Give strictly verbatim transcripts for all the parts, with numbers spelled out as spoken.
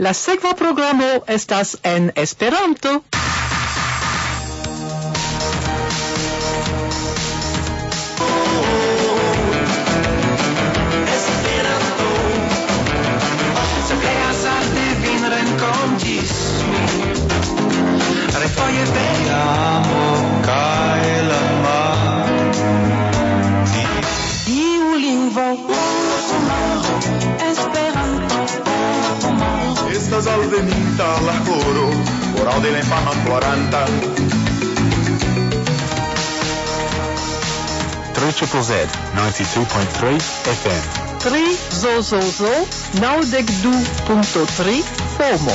La sekva programo estas en Esperanto. Refoje vejamo kaj la mar. Iu lingvo Esperanto. Estas alveninta la horo por aŭdi la infanon ploranta. three triple Z ninety-two point three F M. Tri Zozozo naŭdek du punkto tri Fomo.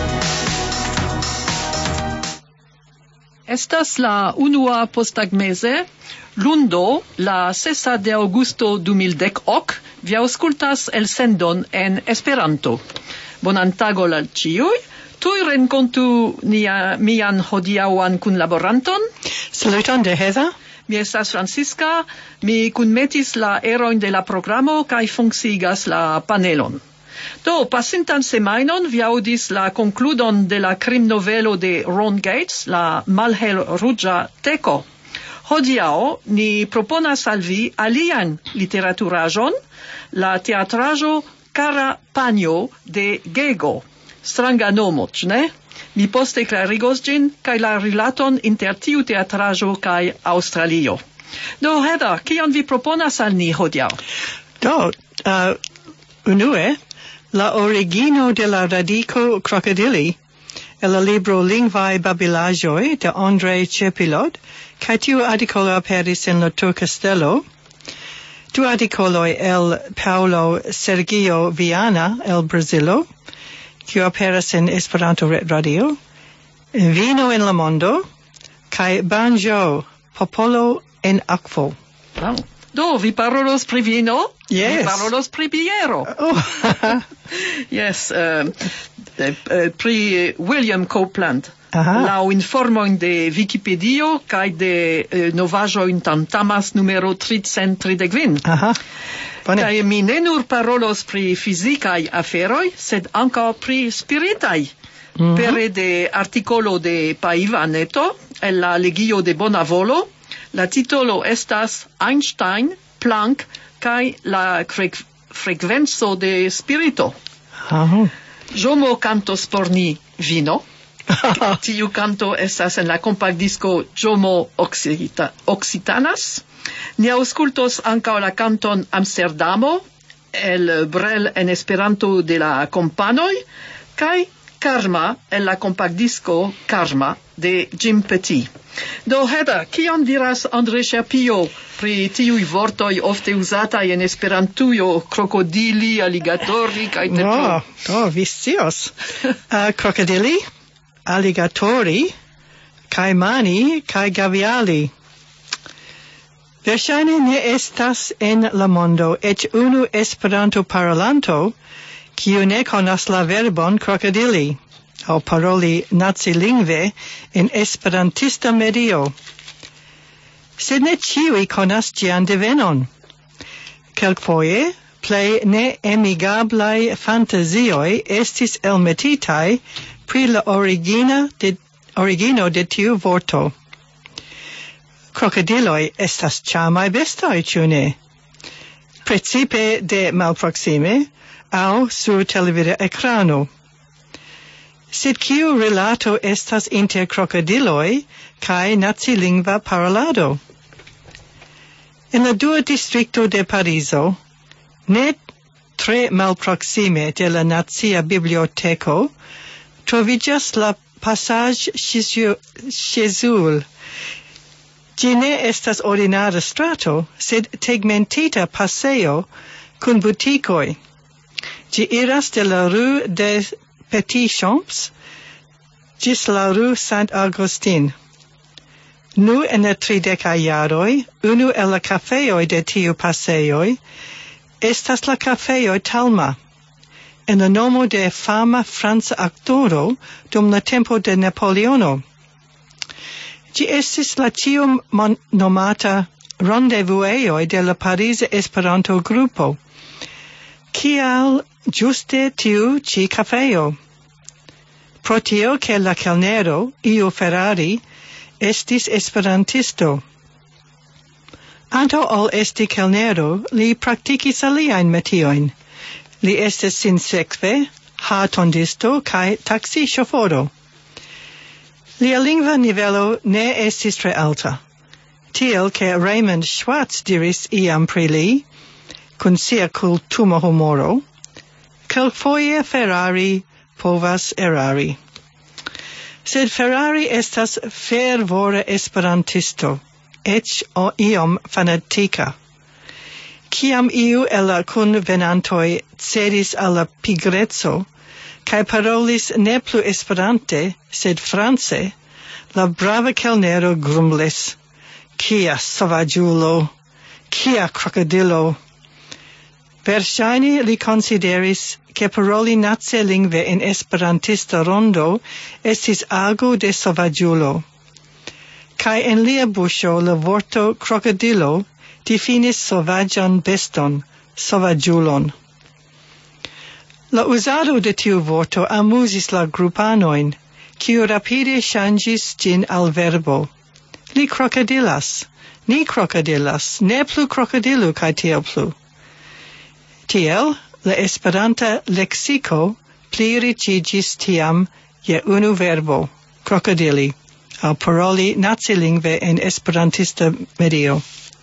Estas la unua posttagmeze, lundo, la sesa de aŭgusto du mil dek ok, vi aŭskultas elsendon en Esperanto. Bonan tagon al ĉiuj. Tuj renkontu nia mian hodiaŭan kunlaboranton. Saluton de Heather. Mi estas Francisca, mi kunmetis la erojn de la programo kaj funkciigas la panelon. Do, pasintan semajnon vi aŭdis la konkludon de la krimnovelo de Ron Gates, la malhelruĝa teko. Hodiaŭ ni proponas al vi alian literaturaĵon, la teatraĵo Kara panjo de Gego. Stranga nomo, ĉu ne? Mi poste klarigos ĝin kaj la rilaton inter tiu teatraĵo kaj Aŭstralio. Do, Heather, kion vi proponas al ni hodiaŭ? Do, uh, unue, la origino de la radico crocodili, el la libro Lingvaj babilaĵoj de Andrei Cepilot, kaj tiu artikolo aperis en la Turcastello. Du artikoloj el Paulo Sergio Viana el Brazilo, kiu aperas en Esperanto Radio, Vino en la mondo, kaj Banjo, popolo en akvo. Wow. Do, vi parolos pri vino? Yes. Vi parolos pri biero. Oh. Yes, uh, uh, pri William Copeland. Aha. Laŭ informojn de Wikipedio kaj de uh, novaĵojn Tamtamas numero tricent tridek kvin. Aha. Bone. Kaj mi ne nur parolos pri fizikaj aferoj, sed ankaŭ pri spiritaj. Mm-hmm. Pere de artikolo de Paiva Neto, el la Legio de Bonavolo. La titolo estas Einstein, Planck kaj la fre- frekvenco de spirito. Aha. Jomo cantos por ni vino. Tiu canto estas en la compactdisco Jomo Occita, Occitanas. Ni aŭskultos ankaŭ la canton Amsterdamo, el Brel en Esperanto de la kompanoj, kaj Karma en la compactdisco Karma de Jim Petit. Do, Heather, kion diras André Cherpillot pri tiuj vortoj ofte uzataj en Esperantujo, krokodili, aligatori kaj te plu? Oh, do, vi scios. uh, krokodili, aligatori, caimani, kaj gaviali. Verŝajne ne estas en la mondo eĉ unu Esperanto parolanto, kiu ne konas la verbon krokodili, aŭ paroli nacilingve en esperantista medio. Sed ne ĉiuj konas ĝian devenon. Kelkfoje plej neemigablaj fantazioj estis elmetitaj pri la origina de, origino de tiu vorto. Krokodiloj estas ĉarmaj bestoj, ĉu ne? Precipe de malproksime aŭ sur televida ekrano. Sed kiu rilato estas inter krokodiloj kaj nacilingva parolado? En la dua distrikto de Parizo, ne tre malproksime de la Nacia Biblioteko, troviĝas la Passage Chezoul. Ĝi ne estas ordinara strato, sed tegmentita pasejo kun butikoj. Ĝi iras de la Rue des Petits Champs ĝis la Rue Saint-Augustin. Nu en la tridekaj jaroj, unu el la kafejoj de tiu pasejoj estas la kafejo Talma, en la nomo de fama franca aktoro dum la tempo de Napoleono. Ĝi estis la ĉiam nomata rendezvouejoj de la Pariza Esperanto-grupo. Kial ĝuste tiu ĉi kafejo? pro tio che la kelnero, iu Ferrari, estis esperantisto. Anto ol esti kelnero, li praktikis aliajn metioin. Li estis sinsekve ha-tondisto kaj taksi-ŝoforo. Lia lingva nivelo ne estis tre alta, tiel ke Raymond Schwartz diris iam pri li, kun sia kultuma humoro, kelkfoje Ferrari povas erari. Sed Ferrari estas fervore esperantisto, ec o iom fanatica. Ciam iu el la kunvenantoj cedis al la pigrezzo, kai parolis ne plu esperante, sed france, la brava kelnero grumlis. Kia sovaĝulo, kia krokodilo. Verŝajne li konsideris ke paroli nacie lingve en esperantista rondo estis ago de sovaĝulo. Kai en lia buŝo la vorto krokodilo difinis sovaĝan beston, sovaĝulon. La uzado de tiu vorto amuzis la grupanoin, kiu rapide ŝanĝis ĝin al verbo. Li krokodilas, ni krokodilas, ne plu krokodilu kaj tiel plu. Tiel, la esperanta leksiko pliriĝiĝis tiam je unu verbo, krokodili, al paroli nacilingve en esperantista medio.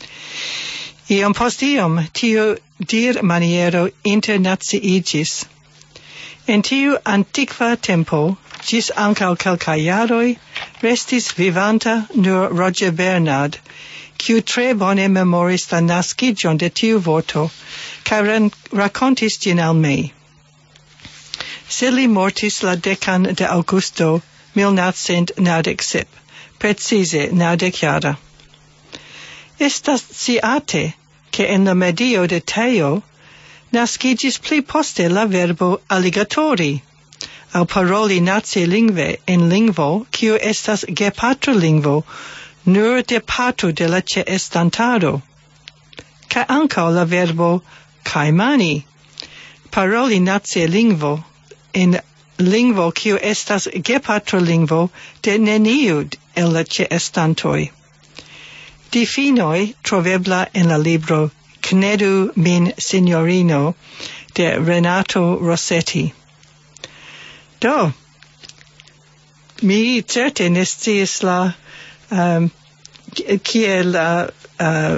Iom post iom tiu dir-maniero internaciiĝis. En tiu antikva tempo, ĝis ankaŭ kelkaj jaroj, restis vivanta nur Roger Bernard, kiu tre bone memoris la naskiĝon de tiu vorto, kaj rakontis ĝin al mi. Sed li mortis la dekan de aŭgusto mil novcent naŭdek sep, precize naŭdekjara. Estas sciate, ke en la medio de Teo naskiĝis pli poste la verbo alligatori, aŭ paroli nacilingve en lingvo, kiu estas gepatrolingvo nur de parto de la ĉeestantaro. Kaj ankaŭ la verbo kaimani, paroli nacilingvo en lingvo kiu estas gepatrolingvo de neniu el la ĉeestantoj. Difinoj trovebla en la libro Knedu min signorino de Renato Rossetti. Do, mi certe ne scias la um, kiel la uh,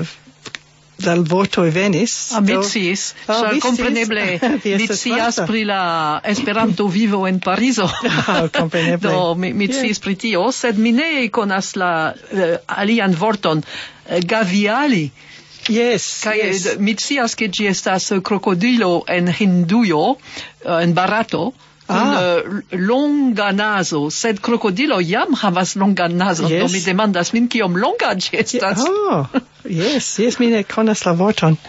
la vortoj venis. Ah, mi sciis, Oh, vi kompreneble sciis? Vi mi estas scias vasta. pri la Esperanto vivo en Parizo. Ah, kompreneble. Do, mi, mi Yeah. sciis pri tio, sed mi ne konas la uh, alian vorton, uh, gaviali. Yes, Kaj yes. eh, mi scias ke ĝi estas eh, krokodilo en Hindujo, eh, en Barato, kun Ah. eh, longa nazo, sed krokodilo jam havas longan nazon, Yes. do mi demandas min kiom longa ĝi estas. Oh, yes, yes, mi ne konas la vorton.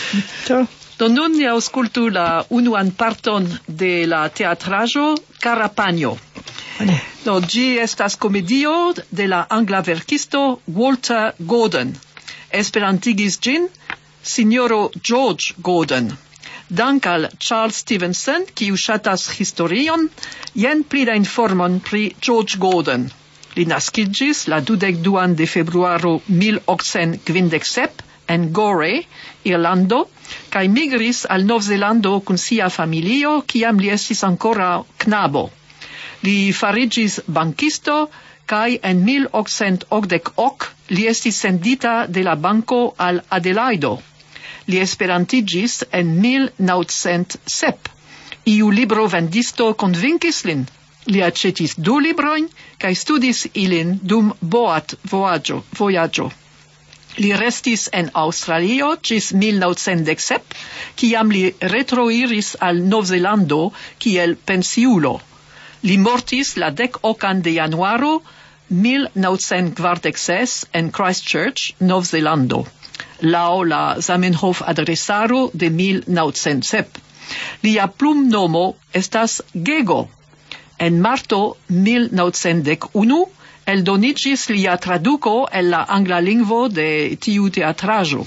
Do, Do nun ni aŭskultu la unuan parton de la teatraĵo Karapanjo. bone. Do ĝi estas komedio de la angla verkisto Walter Gordon. Esperantigis ĝin Sinjoro George Gordon. Dank al Charles Stevenson, kiu ŝatas historion, jen pli da informon pri George Gordon. Li naskiĝis la dudek duan de februaro mil okcent kvindek sep en Gorey, Irlando, kaj migris al Novzelando kun sia familio, kiam li estis ancora knabo. Li fariĝis bankisto, kaj en mil okcent okdek ok li estis sendita de la banko al Adelaido. Li esperantiĝis en mil naŭcent sep. Iu librovendisto konvinkis lin. Li aĉetis du librojn kaj studis ilin dum boat vojaĝo. vojaĝo. Li restis en Aŭstralio ĝis mil naŭcent dek sep, kiam li retroiris al Novzelando kiel pensiulo. Li mortis la dek okan de januaro mil naŭcent kvardek ses en Christchurch, Novzelando, laŭ la Zamenhof adresaro de mil naŭcent sep. Lia plumnomo estas Gego. En marto mil naŭcent dek unu eldoniĝis lia traduko el la angla lingvo de tiu teatraĵo.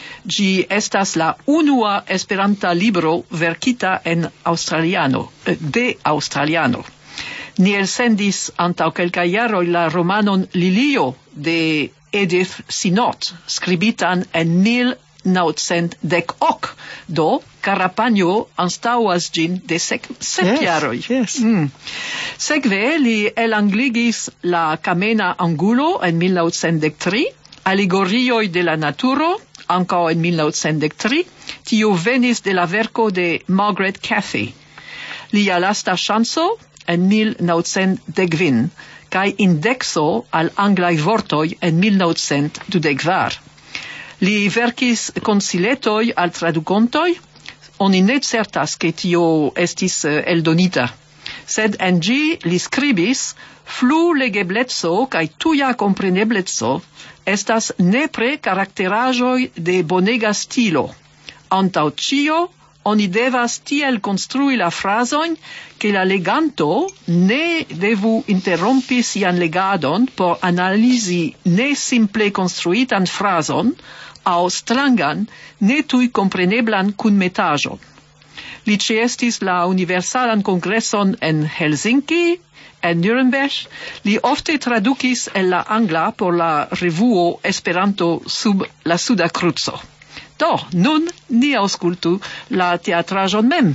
Ĝi estas la unua esperanta libro verkita en aŭstraliano, de aŭstraliano. Ni elsendis antau kelkaj jaroj la romanon Lilio de Edith Sinot, skribitan en mil naŭcent dek ok, do Carapagno anstauas ĝin de sep, sep Yes, jaroj. yes. Mm. Sekve li elangligis la Kamena Angulo en mil naŭcent dek tri, Alegorioj de la naturo ankaŭ en mil naŭcent dek tri, tio venis de la verko de Margaret Cathy. Lia lasta ŝanco en mil naŭcent dek kvin kaj indekso al anglaj vortoj en mil naŭcent dudek kvar. Li verkis konsiletoj al tradukontoj, oni ne certas ke tio estis uh, eldonita, sed en ĝi li skribis flu legebleco kaj tuja komprenebleco estas nepre karakteraĵoj de bonega stilo. Antaŭ ĉio, oni devas tiel konstrui la frazojn, ke la leganto ne devu interrompi sian legadon por analizi ne simple konstruitan frazon, aŭ strangan, ne tuj kompreneblan kunmetaĵon. Li ĉeestis la Universalan Kongreson en Helsinki, en Nuremberg. Li ofte tradukis el la angla por la revuo Esperanto sub la suda kruco. Do, nun ni aŭskultu la teatraĵon mem.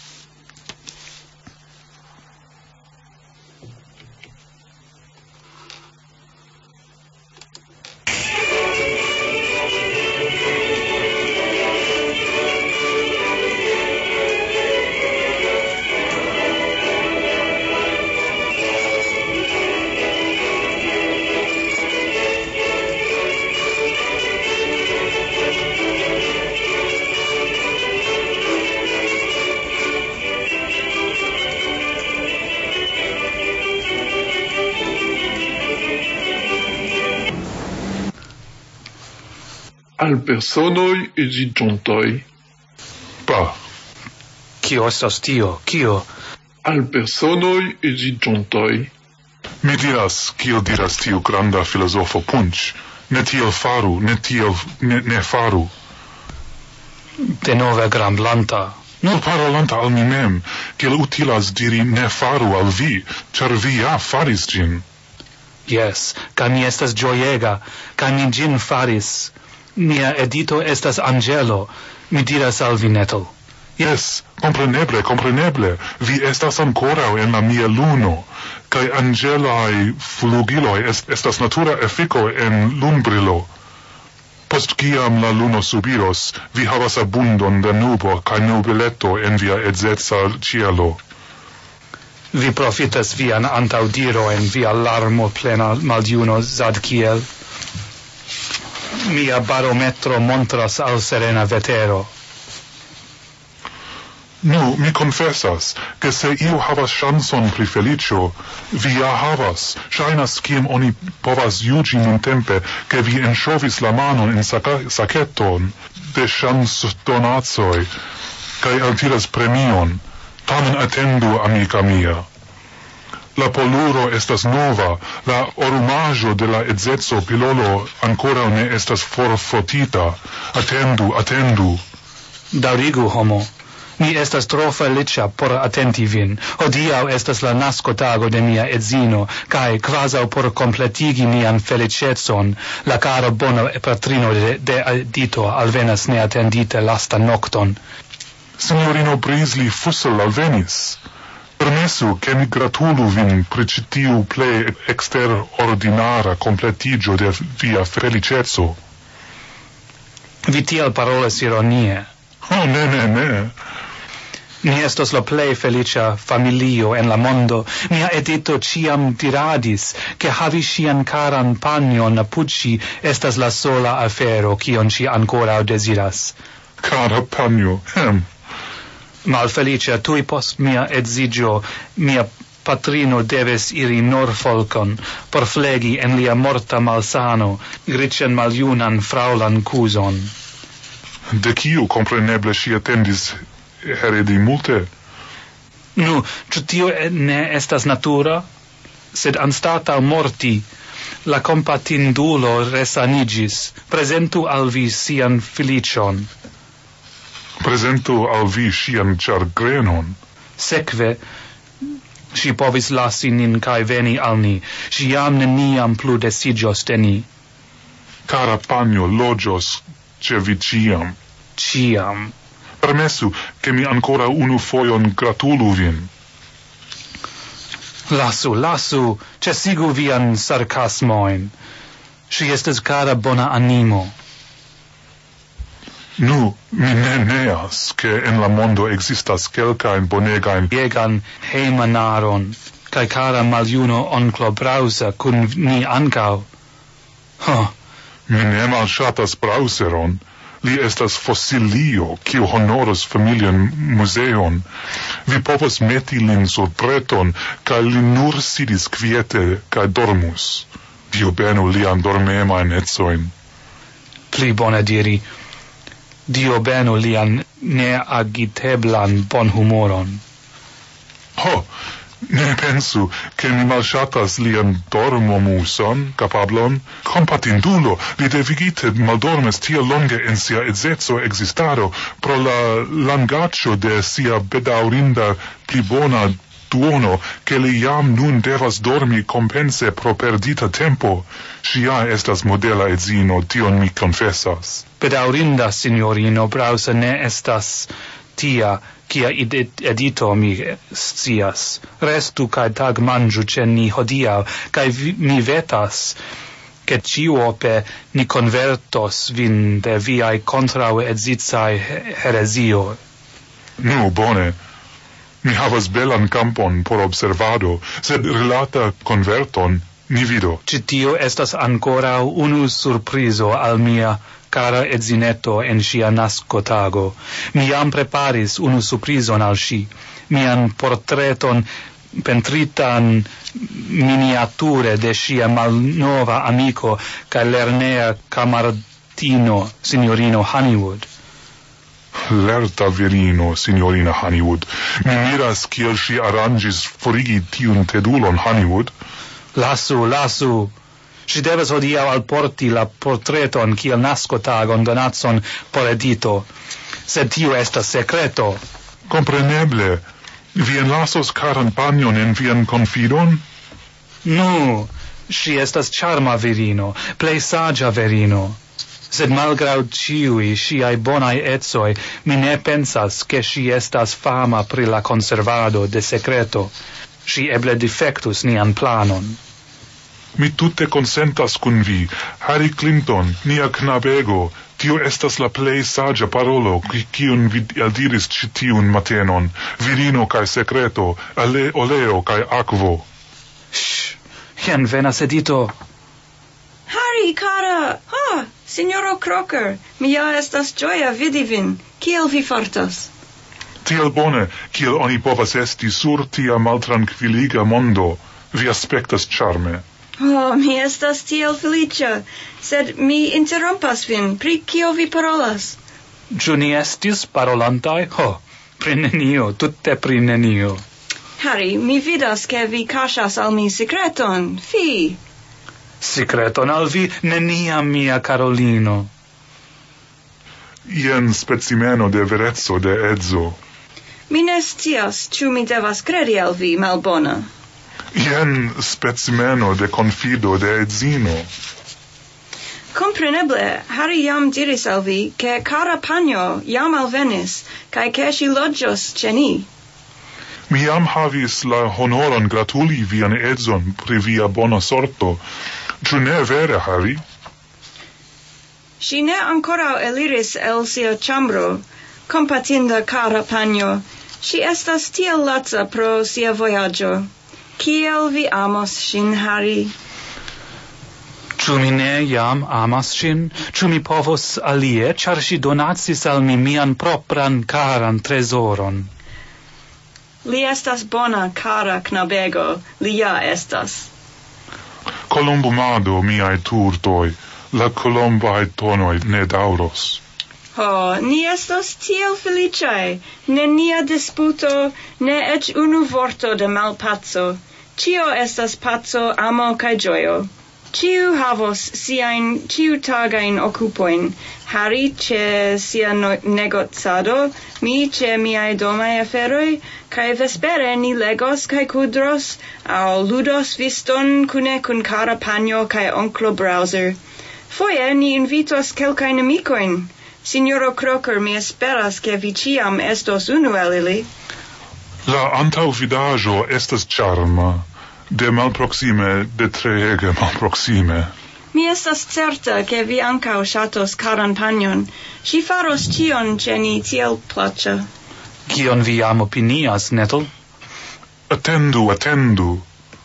Al personoj edziĝontoj. Pa, Kio estas tio? Kio? Al personoj edziĝontoj. mi diras, kiel diras tiu granda filozofo Punch. Ne tiel faru, ne tiel ne, ne faru. Denove gramblanta. Nur parolanta al mi mem, kiel utilas diri ne faru al vi, ĉar vi ja faris ĝin. Yes, kaj mi estas ĝojega, kaj mi ĝin faris. Mia edito estas angelo, mi diras al vi neto. Yes, compreneble, compreneble, vi estas ankoraŭ en la mia luno, kaj angelaj flugiloj est, estas natura efiko en lunbrilo. Post kiam la luno subiros, vi havas abundon da nubo kaj nobeleto en via edzeca ĉielo. Vi profitas vian antaŭdiro en via larmo plena maljuno Zadkiel. Mia barometro montras al serena vetero. Nu, mi confessas, che se io havas chanson pri felicio, vi ja havas, shainas kiem oni povas jugi nuntempe, che vi enŝovis la manon en saketon de chansdonacoj, kaj altiras premion. Tamen atendu, amica mia. La poluro estas nova, la orumaĵo de la edzeco pilolo ankoraŭ ne estas forfotita. Atendu, atendu. Daŭrigu, homo. Mi estas tro feliĉa por atenti vin. Hodiaŭ estas la naskotago de mia edzino, kaj kvazaŭ por kompletigi mian feliĉecon, la kara bona patrino de, de Edito alvenas neatendite lasta nokton. Signorino Brisley Fussel alvenis. Permesu che mi gratulu vin pri ĉi tiu plej eksterordinara kompletiĝo de via feliĉeco. Vi tiel parolas ironie. Oh, ne, ne, ne. Ni estos la plej feliĉa familio en la mondo. Mia Edito ĉiam diradis, ke havi ŝian karan panjon apud ŝi estas la sola afero kion ŝi ankoraŭ deziras. Kara panjo, hem. Malfelice, tui post mia edziĝo, mia patrino deves iri Norfolkon por flegi en lia morta malsano riĉan maljunan fraŭlan kuzon. De kiu kompreneble ŝi atendis heredi multe? Nu, ĉu tio ne estas natura? Sed anstataŭ morti, la kompatindulo resaniĝis. Prezentu al vi sian feliĉon. Prezentu al vi ŝian ĉargrenon. Sekve, Si povis lasi nin cae veni al ni. Si jam neniam plu desigios de ni. Cara panjo, logios ce vi ciam. Ciam. Permessu, che mi ancora unu foion gratulu vin. Lasu, lasu, cesigu vian sarcasmoin. Si estes cara bona animo. Nu, mi ne neas, che en la mondo existas quelcain bonegain Iegan heimanaron, cae cara maljuno onclo Brausa cun ni ancau. Huh. Mi ne malshatas Brauseron. Li estas fossilio, kiu honoras familian museon. Vi povos meti lin sur preton, cae li nur sidis quiete, cae dormus. Dio benu lian dormemain etsoin. Pli bone diri, Dio benu lian neagiteblan bon humoron. Ho, ne pensu, che mi malshatas lian dormomuson, capablon, compatindulo, li devigite maldormes tia longe en sia edzetso existaro, pro la langaccio de sia bedaurinda pli bona duono, che li jam nun devas dormi compense pro perdita tempo. Sia estas modela edzino, tion mi confessas. Bedaurinda, signorino, Brausa ne estas tia, kia edito mi scias. Restu cae tag mangiu ce ni hodiau, cae mi vetas, che ciuope ni convertos vin de viai contrau edzitsai heresio. Nu, bone. Mi havas belan campon por observado, sed relata converton ni vido. Citio estas ancora unu surprizo al mia cara edzineto en sia nascotago. Mi jam preparis unu surprizon al si, mian portreton pentritan miniature de sia malnova amico ca lernea camartino, signorino Honeywood. Lerta virino, signorina Honeywood. Mi miras kiel si arrangis forigi tiun tedulon Honeywood. Lasu, lasu. Si devas hodiau alporti la portreton kiel nascotagon donatson por edito. Sed tiu estas secreto. Compreneble. Vi enlasos caran panion en vian confidon? Nu, si estas charma virino, plei sagia virino. Sed malgrau ciui siai bonai etsoi, mi ne pensas che si estas fama pri la conservado de secreto. Si eble defectus nian planon. Mi tutte consentas cun vi. Harry Clinton, nia knabego, tio estas la plei sagia parolo, cion vi eldiris citiun matenon. Virino cae secreto, ale oleo cae aquo. Shh, jen venas edito. Harry, cara! Ah, signoro Crocker, mi ja estas gioia vidi vin. Kiel vi fartas? Tiel bone, kiel oni povas esti sur tia maltranquiliga mondo. Vi aspectas charme. Oh, mi estas tiel felicia, sed mi interrompas vin, pri kio vi parolas? Ĉu ni estis parolantai? Ho, pri nenio, tutte pri nenio. Harry, mi vidas che vi cachas al mi secreton, fi. Secreton al vi, neniam, mia Carolino. Ien specimeno de verezzo de edzo. Mi ne scias, ĉu mi devas credi al vi, malbona. Ien specimeno de confido de edzino. Compreneble, Harry jam diris al vi, che cara panjo jam alvenis, cae che si logios ce ni. Mi jam havis la honoron gratuli vian edzon pri via bona sorto. Ĉu ne vere, Harry? Si ne ancora eliris el sia chambro, compatinda cara panjo. Si estas tiel laca pro sia voyaggio. Kiel vi amos sin, Harry? Ĉu mi ne jam amas ŝin? Ĉu mi povos alie, ĉar ŝi donacis al mi mian propran caran trezoron? Li estas bona, cara knabego, li ja estas. Colombumado miai turtoi, la colombae tonoi ne dauros. Oh, ni estos tiel felicae, nenia disputo, ne ec unu vorto de malpazzo. Cio estas pazzo, amo cae gioio. Ciu havos siain ciutagain occupoin, Harry ce sia no negozado, mi ce miai domai aferoi, cae vespere ni legos cae kudros, au ludos viston cune cun cara pagno cae onclo Browser. Foie ni invitos quelcain amicoin. Signoro Crocker, mi esperas che vi ciam estos unu el ili. La antauvidajo estas charma, de malproxime, de treege malproxime. Mi estas certa che vi ancao shatos caran pagnon. Si faros tion ce ni tiel placia. Kion vi am opinias, Nettle? Attendu, attendu.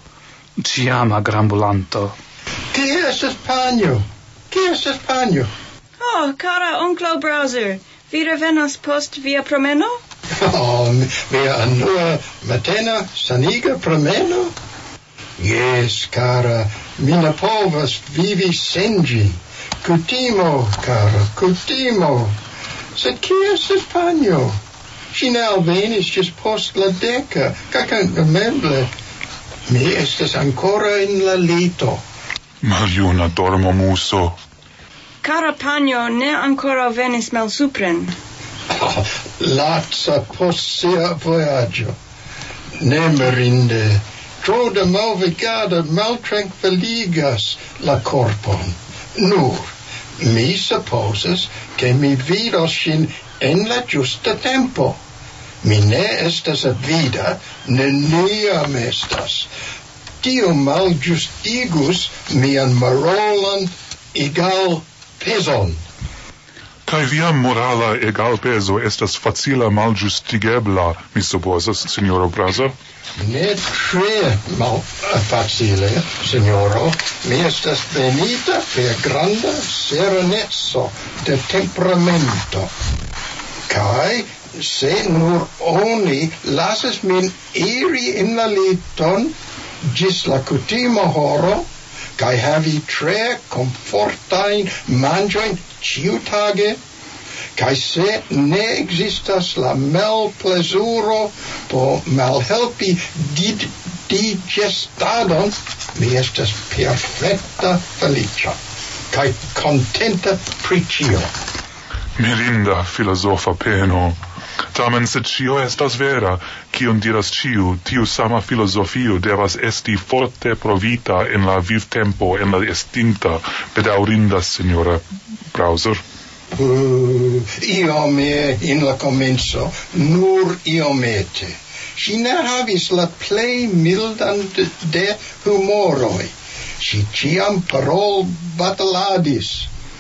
Ciama grambulanto. Qui estas pagno? Qui estas pagno? Oh, cara onclo Browser, vi revenos post via promeno? Oh, mia annua matena saniga promeno? Yes, cara, mi ne povas vivi sen ĝi. Kutimo, cara, kutimo. Sed kie estas pagno? Ŝi ne alvenis ĝis post la deka, kakememble. Mi estas ancora in la lito. Maljuna dormomuso. Cara pagno ne ancora venis malsupren. Oh, laca post sia voyaggio. Ne mirinde. Tro de malvigada maltranquilligas la corpon. Nur, mi supposes che mi vidos sin en la giusta tempo. Mi ne estas avida, neniam estas. Tio maljustigus mian moralan egal peson. Kai via morala egal peso estas facila maljustigebla, mi supposas, signoro Browser? Ne tre mal facile, signoro. Mi estas benita per granda serenezzo de temperamento. Kai se nur oni lasas min iri in la liton gis la kutima horo, kai havi tre comfortain mangioin ciutage, kai se ne existas la mel plesuro po malhelpi did digestadon, mi estas perfecta felicia, kai contenta pricio. Mirinda filosofa peno. Tamen se cio estas vera, kion diras ciu, tiu sama filosofio devas esti forte provita en la vivtempo, en la estinta, bedaurinda signora Browser. Uh, iome in la comenzo, nur iomete. Si ne havis la plei mildan de, de humoroi. Si ciam parol bataladis,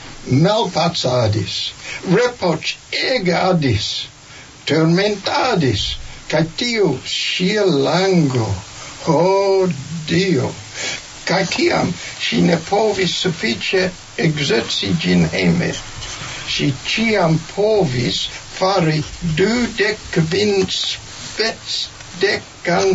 malpazadis, reproch egadis, tormentadis, ca tiu sia lango, oh Dio, ca ciam si ne povis suffice exerci gin heme, si ciam povis fari dudec vin specdecan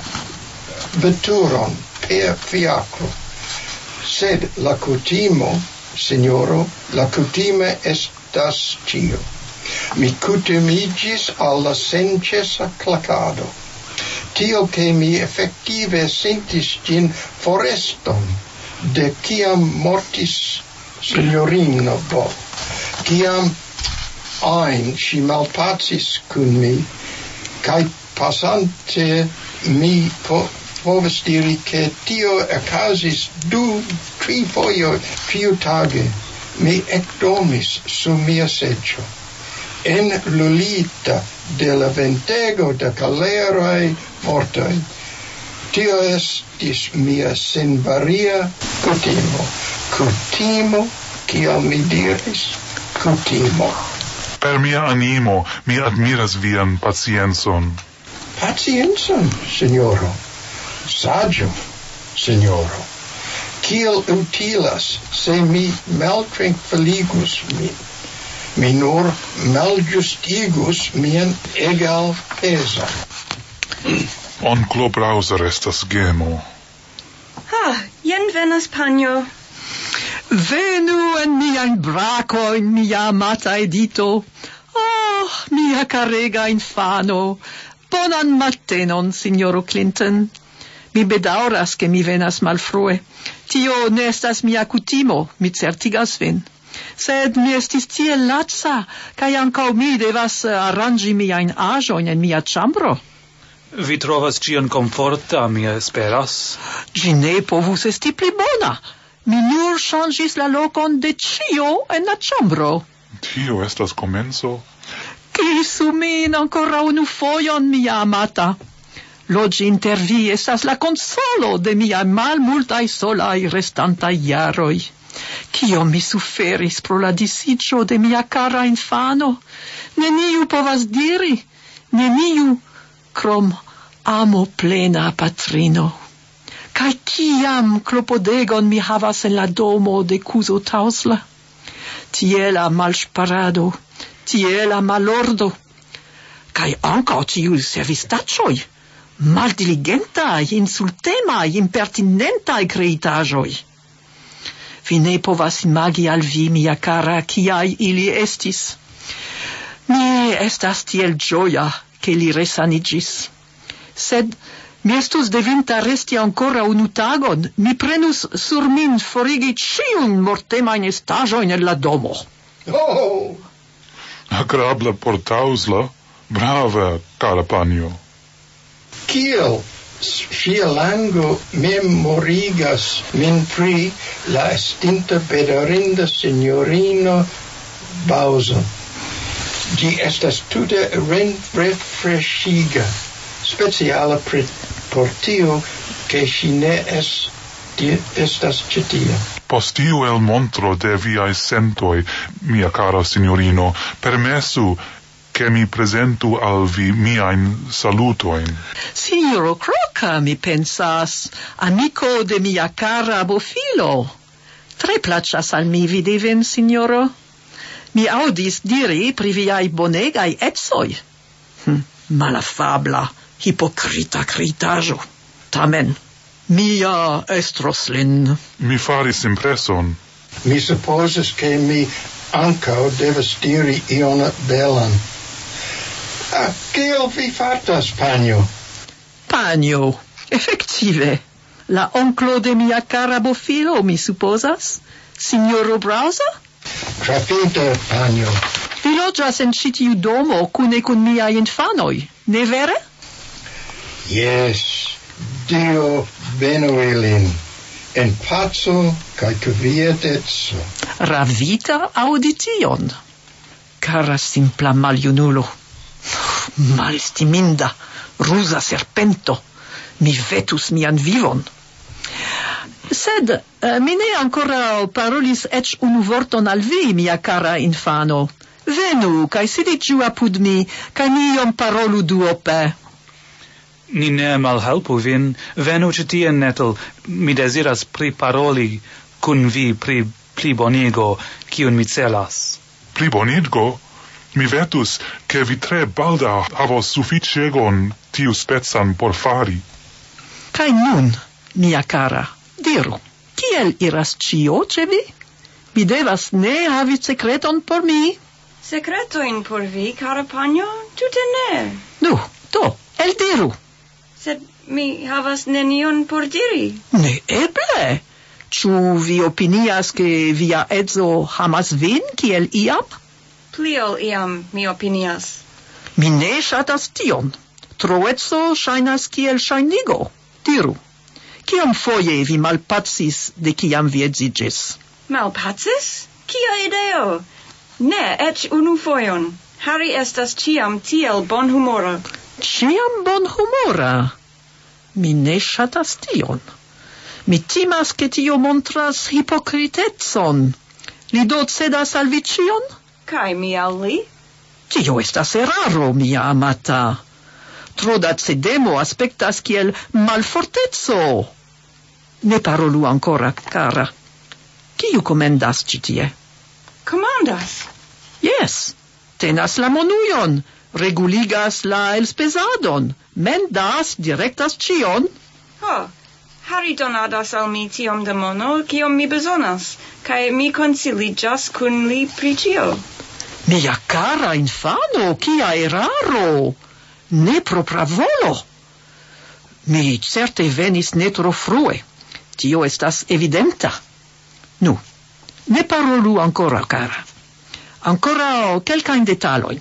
veturon per fiacro. Sed la cutimo, signoro, la cutime estas cio. Mi cutimigis alla sencesa clacado. Tio che mi effective sentis gin foreston, de ciam mortis signorino Bo. Ciam ein si malpacis cun mi, cae passante mi po povas diri che tio occasis du, tri foio ciutage, mi ecdomis su mia seggio. En lulita de la ventego de caleroi mortoi. Tio estis mia senvaria cutimo. Cutimo, kiel mi diris, cutimo. Per mia animo, mi admiras vian pacienzon. Pacienzon, signoro. Saggio, signoro. Kiel utilas se mi maltranquilligus min. Mi nur maljustigus mian egal peso. Onclo Browser estas gemo. Ah, jen venas pagno. Venu en mian bracoin, mia amata Edito. Oh, mia carega infano. Bonan matenon, signoro Clinton. Mi bedauras che mi venas malfrue. Tio ne estas mia kutimo, mi certigas vin. Sed mi estis tiel laca, kaj ankaŭ mi devas aranĝi miajn aĵojn en mia ĉambro. Vi trovas ĉion komforta, mi esperas. Ĝi ne povus esti pli bona. Mi nur ŝanĝis la lokon de ĉio en la ĉambro. Tio estas komenco. Kisu min ankoraŭ unu fojon, mia amata. Loĝi inter vi estas la konsolo de miaj malmultaj solaj restantaj jaroj. Kiom mi suferis pro la disiĝo de mia kara infano, neniu povas diri, neniu krom amo plena patrino. Kaj kiam klopodegon mi havas en la domo de Kuzo Tausla? Tiela malŝparado, tiela malordo, kaj ankaŭ tiuj servistaĉoj, maldiligentaj, insultemaj, impertinentaj kreitaĵoj. Vi ne povas imagi al vi, mia kara, kiaj ili estis. Mi estas tiel ĝoja, ke li resaniĝis. Sed mi estus devinta resti ancora unu tagon, mi prenus sur min forigi ĉiujn mortemajn estaĵojn en la domo. Oh! Agrabla por Tausla, brava, cara panjo. Kiel ŝia lango memorigas min pri la estinta bedarinda sinjorino Bausen. Ĝi estas tute refreshiga, speciala pri por tio che ŝi ne es, estas ĉi tie. Post tiu el montro de viaj sentoj, mia cara signorino, permesu che mi presentu al vi miajn salutojn. Signoro Croca, mi pensas, amico de mia cara bofilo. Tre placas al mi vidi vin, signoro. Mi audis diri pri viaj bonegaj ecoj. Hm, malafabla, hipocrita critaĵo. Tamen, mia estros lin. Mi faris impreson. Mi supposas che mi ankaŭ devas diri ion belan. Ah, kiel vi fartas, panjo? Panjo, efektive. La onklo de mia cara bofilo, mi supposas? Signoro Browser? Trafinte, panjo. Vi loĝas en ĉi tiu domo kune kun miaj infanoj, ne vere? Yes, Dio benu ilin, en paco kaj kvieteco. Ravita aŭdi tion. Cara simpla maljunulo. Malestiminda, ruza serpento, mi vetus mian vivon. Sed uh, mi ne ancora parolis ec unu vorton al vi, mia cara infano. Venu, kaj sidiĝu apud mi, kaj mi iom parolu duope. Ni ne malhelpu vin, venu ĉi tien, Netel, mi deziras priparoli kun vi pri plibonigo, kiun mi celas. Plibonigo? Mi vetus, che vi tre balda havos suficiegon tiu spezan por fari. Kai nun, mia cara, diru, kiel iras cio ce vi? Mi devas ne havi secreton por mi? Secretoin por vi, cara panjo? Tute ne. Nu, do, el diru. Sed mi havas nenion por diri. Ne eble. Ĉu vi opinias ke via edzo amas vin kiel iam? Pli ol iam, mi opinias. Mi ne ŝatas tion. Troeco ŝajnas kiel ŝajnigo. Diru, kiam foje vi malpacis de kiam vi edziĝis? Malpacis? Kia ideo? Ne, eĉ unu fojon. Harry estas ĉiam tiel bonhumora. Ĉiam bonhumora? Mi ne ŝatas tion. Mi timas ke tio montras hipokritecon. Li do cedas al vi ĉion? Kai mi al li? Tio estas eraro, mia amata. Tro da cedemo aspektas kiel malforteco. Ne parolu ancora, cara. Kiu komendas ĉi tie? Komandas? Yes, tenas la monujon, reguligas la elspezadon, mendas, direktas ĉion. Ho, Harry donadas al mi tiom da mono, kiom mi bezonas, kaj mi konsiliĝas kun li pri ĉio. Mia cara infano, kia eraro! Ne propra volo! Mi certe venis ne tro frue. tio estas evidenta. Nu, ne parolu ancora, cara. Ancora kelkajn detalojn.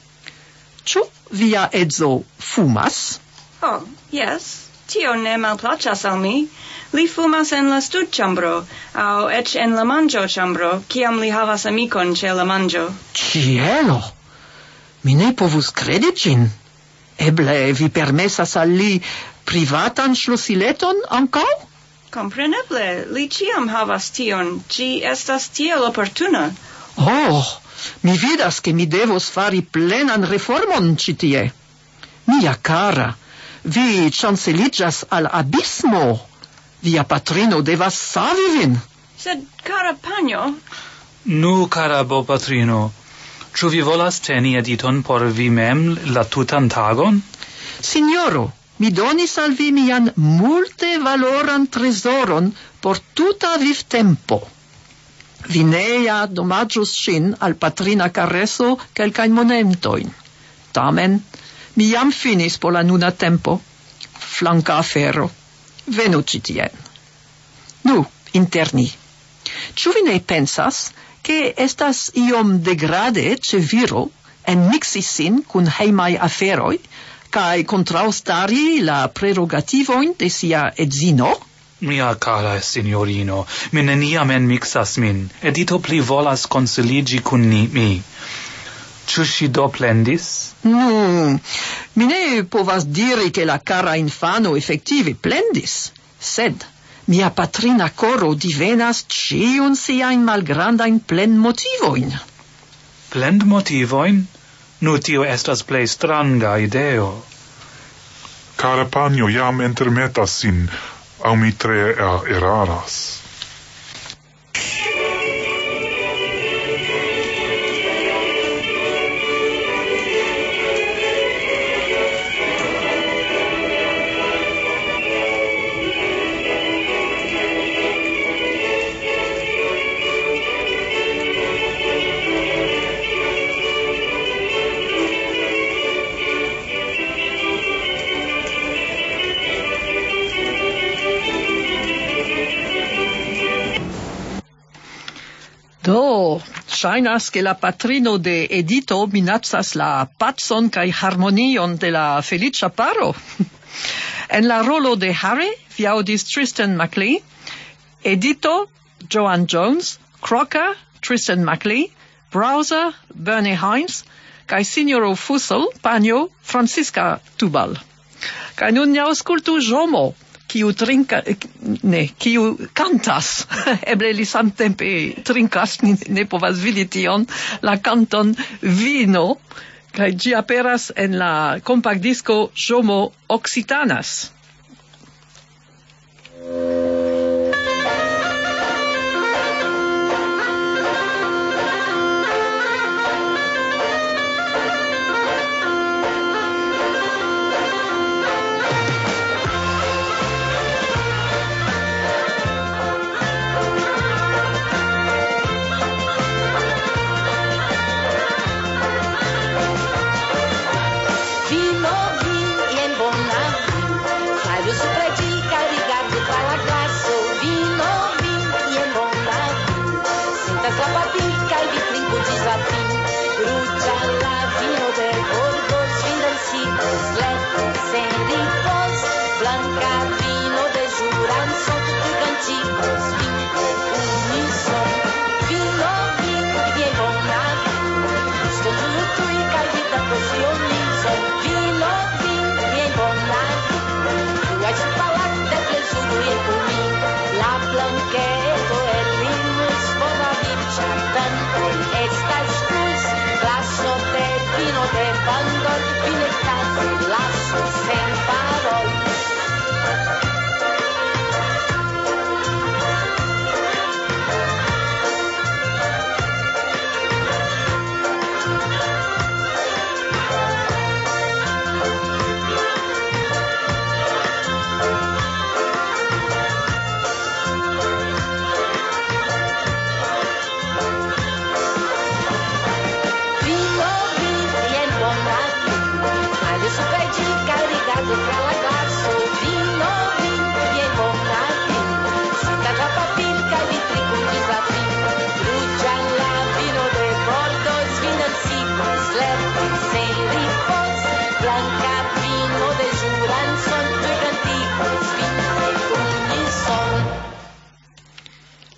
Ĉu via edzo fumas? Oh, yes. Tio ne malplacas al mi. Li fumas en la studĉambro, aŭ eĉ en la manĝoĉambro, kiam li havas amikon ĉe la manĝo. Cielo! Mi ne povus kredi ĝin. Eble vi permesas al li privatan ŝlosileton ankaŭ? Kompreneble, li ĉiam havas tion. Ĝi estas tiel oportuna. Oh, mi vidas ke mi devos fari plenan reformon ĉi tie. Mia cara, vi ŝanceliĝas al abismo. Via patrino devas savi vin. Sed, cara panjo... Nu, cara bopatrino, ĉu vi volas teni editon por vi mem la tutan tagon? Signoro, mi donis al vi mian multe valoran trezoron por tuta vivtempo. Vi ne ja domaĝus ŝin al patrina kareso kelkajn momentojn. Tamen, mi jam finis por la nuna tempo. Flanka afero. Venu ci tien. Nu, inter ni. Ĉu vi ne pensas, ke estas iom degrade ĉe viro enmiksi sin kun hejmaj aferoj kaj kontraŭstari la prerogativojn de sia edzino? Mia cara signorino, mi neniam enmiksas min. Edito pli volas konsiliĝi kun ni mi. Ĉu ŝi do plendis? Hmm, mi ne povas diri ke la cara infano efektive plendis, sed mia patrina koro divenas ĉiun siajn malgrandajn plenmotivojn. Plendmotivojn? Nu, tio estas plej stranga ideo. Cara panjo jam intermetas sin, aŭ mi tre er- eraras. Do, ŝajnas ke la patrino de Edito minacas la pacon kaj harmonion de la feliĉa paro. En la rolo de Harry vi aŭdis Tristan MacLean, Edito Joan Jones, Crocker Tristan MacLean, Browser Bernie Hines kaj Signoro Fussell, panjo Francisca Tubal. Kaj nun ni aŭskultu Jomo, kiu trinka, ne, kiu cantas, eble li samtempe trinkas, ni ne povas vidi tion, la canton Vino, kaj ĝi aperas en la compact disco Jomo Occitanas.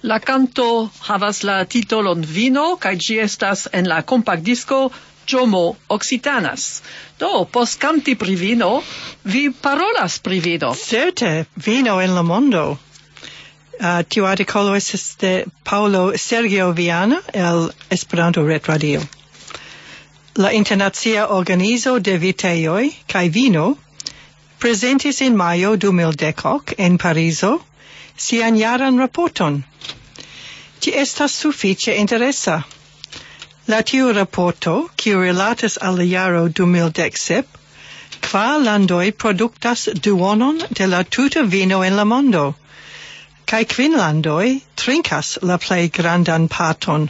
La canto havas la titolon Vino, kaj ĝi estas en la compactdisco Giomo Occitanas. Do, post canti pri vino, vi parolas pri vino. Certe, vino en la mondo. Uh, tiu articolo es de Paulo Sergio Viana, el Esperanto Ret Radio. La Internacia Organizo de Vitejoj kaj Vino presentis in majo du mil dek en Parizo sian jaran raporton. Ĝi estas sufiĉe interesa. La tiu raporto, kiu rilatas al la jaro du mil dek sep, kvar landoj produktas duonon de la tuta vino en la mondo, kaj kvin landoj trinkas la plej grandan parton.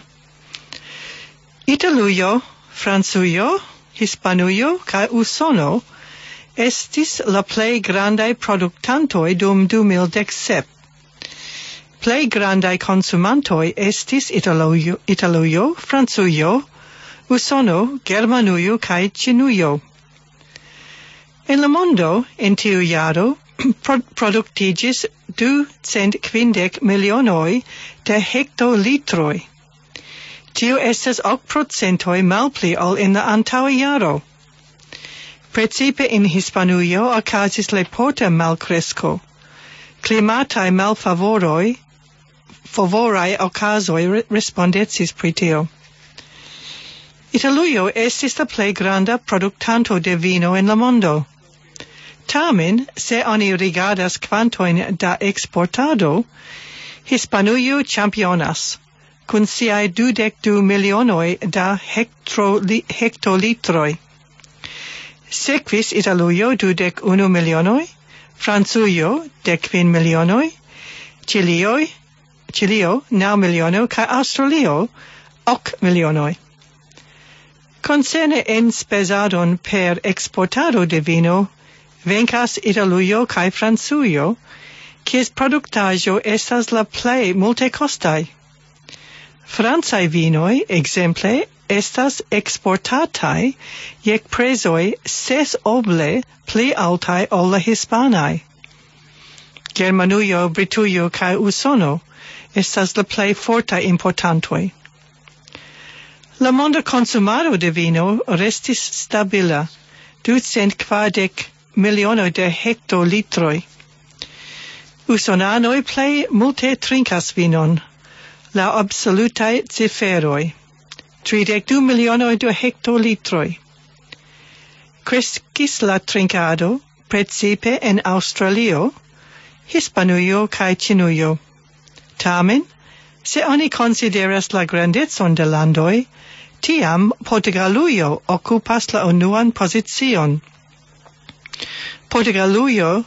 Italujo, Francujo, Hispanujo kaj Usono estis la plej grandaj produktantoj dum du mil dek sep. Plej grandaj konsumantoj estis Italujo, Italujo, Francujo, Usono, Germanujo kaj Ĉinujo. En la mondo, en tiu jaro, pro produktiĝis du cent kvindek milionoj de hektolitroj. Tio estas ok procentoj malpli ol en la antaŭa jaro. Precipe in Hispanujo okazis leporta malkresko. Klimataj malfavoroj favoraj okazoj respondecis pri tio. Italujo estis la plej granda produktanto de vino en la mondo. Tamen, se oni rigardas kvantojn da eksportado, Hispanujo championas, kun siaj dudek du milionoj da hektolitroj. Sekvis Italujo dudek unu milionoj, Francujo dek kvin milionoj, Ĉilio Ĉilio naŭ milionoj kaj Aŭstralio ok milionoj. Koncerne enspezadon per eksportado de vino, venkas Italujo kaj Francujo, kies produktaĵo estas la plej multekostaj. Francaj vinoj, ekzemple, estas eksportataj je prezoj ses oble pli altaj ol la hispanaj. Germanujo, Britujo kaj Usono estas la plej fortaj importantoj. La monda konsumado de vino restis stabila, ducent kvardek milionoj de hektolitroj. Usonanoj plej multe trinkas vinon, la absolutaj ciferoj, tridek du milionoj de hektolitroj. Kreskis la trinkado, precipe en Aŭstralio, Hispanujo kaj Ĉinujo. Tamen, se oni konsideras la grandecon de landoj, tiam Portugalujo okupas la unuan pozicion. Portugalujo,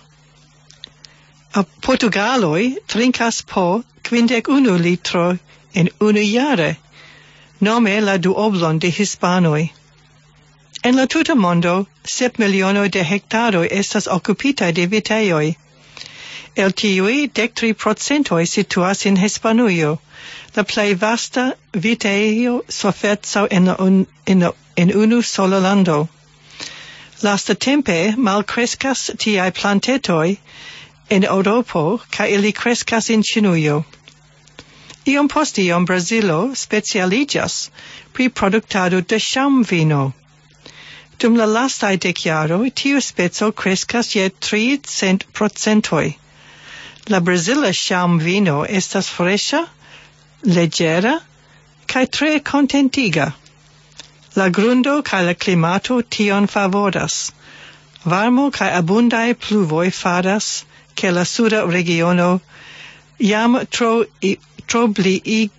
uh, Portugaloj trinkas po kvindek unu litro en unu jare, nome la duoblon de hispanoj. En la tuta mondo, sep milionoj de hektaroj estas okupitaj de vitejoj. El tiuj dek tri procentoj situas in Hispanujo, la plej vasta vitejo soferco en, un, en, en unu sola lando. Lastatempe malkreskas tiaj plantetoj en Eŭropo kaj ili kreskas in Ĉinujo. Iom post iom Brazilo specialiĝas pri produktado de ŝaŭmvino. Dum la lastaj dek jaroj tiu speco kreskas je tricent procentoj. La brazila ŝaŭmvino estas freŝa, leĝera kaj tre kontentiga. La grundo kaj la klimato tion favoras. Varmo kaj abundaj pluvoj faras ke la suda regiono jam tro tro bli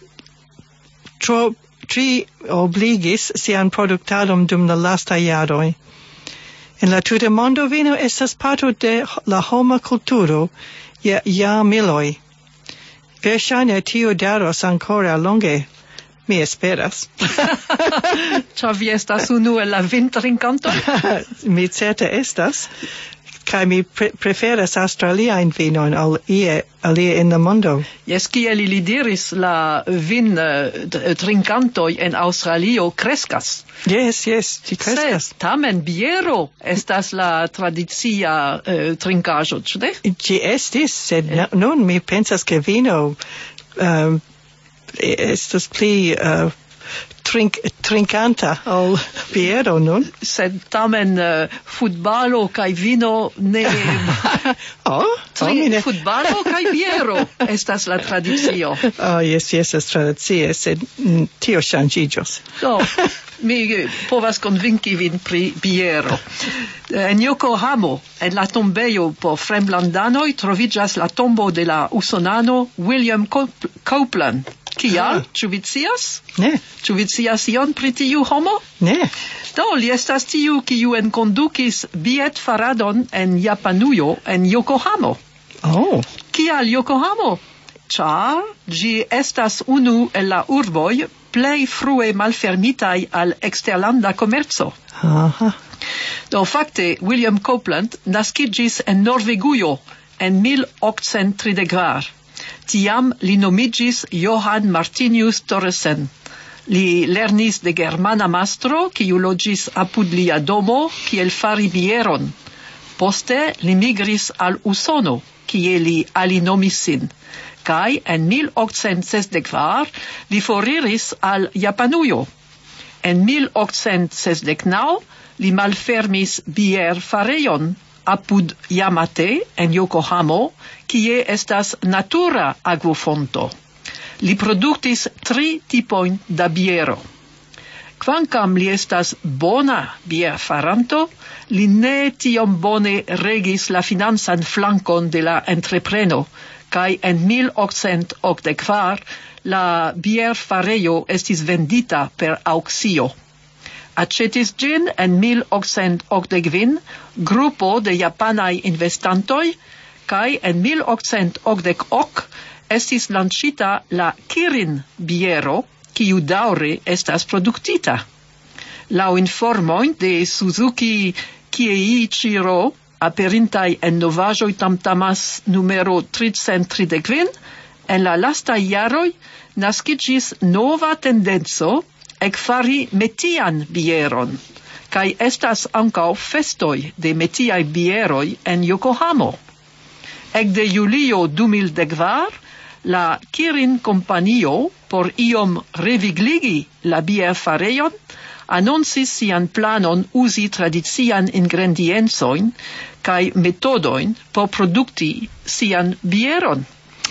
tro tri obligis sian produktadon dum la lastaj jaroj. En la tuta mondo vino estas parto de la homa kulturo je ja miloj. Verŝajne tio daros ankoraŭ longe. Mi esperas. Ĉar vi estas unu el la vinttrinkantoj? Mi certe estas, kaj mi pre preferas aŭstraliajn vinojn al ie alie en la mondo. Jes, kiel ili diris, la vin uh, trinkantoj en Aŭstralio kreskas. Yes, yes, ĝi kreskas. Sed tamen biero estas la tradicia uh, trinkaĵo, ĉu ne? Ĝi estis, sed yeah. Nun mi pensas ke vino um, estas pli uh, trink, trincanta ol biero nun. Sed tamen uh, futbalo kaj vino ne... oh, Tri, oh, mine... futbalo kaj biero estas la tradicio. Oh, yes, yes, es tradicie, sed mm, tio ŝanĝiĝos. Do, mi povas konvinki vin pri biero. En Yokohamo, en la tombejo por fremlandanoj, troviĝas la tombo de la usonano William Copeland. Kial? Ah. Ĉu vi scias? Ne. Ĉu vi scias ion pri tiu homo? Ne. Do, li estas tiu, kiu enkondukis bietfaradon en Japanujo en Yokohamo. Oh. Kial Yokohamo? Ĉar ĝi estas unu el la urboj plej frue malfermitaj al eksterlanda komerco. Aha. Do, fakte, William Copeland naskiĝis en Norvegujo en mil okcent tridek kvar. Tiam li nomiĝis Johann Martinius Torresen. Li lernis de germana mastro, kiu loĝis apud lia domo, kiel fari bieron. Poste li migris al Usono, kie li alinomis sin. Kaj en mil okcent sesdek kvar li foriris al Japanujo. En mil okcent sesdek naŭ li malfermis bierfarejon apud Yamate en Yokohamo, kie estas natura akvofonto. Li produktis tri tipojn da biero. Kvankam li estas bona bierfaranto, li ne tiom bone regis la financan flankon de la entrepreno, kaj en mil okcent okdek kvar la bierfarejo estis vendita per aŭkcio. Accetis gin en mil okcent okdek kvin grupo de japanaj investantoj, kaj en mil okcent okdek ok estis lancita la Kirin biero, kiu daŭre estas produktita. Laŭ informoj de Suzuki Kieichiro, aperintaj en Novaĵoj Tamtamas numero tricent tridek kvin, en la lastaj jaroj naskiĝis nova tendenco ekfari metian bieron, kaj estas ankaŭ festoj de metiaj bieroj en Yokohamo. Ekde julio du mil dek kvar, la Kirin kompanio, por iom revigligi la bierfarejon, anoncis sian planon uzi tradician ingrediencojn kaj metodojn por produkti sian bieron.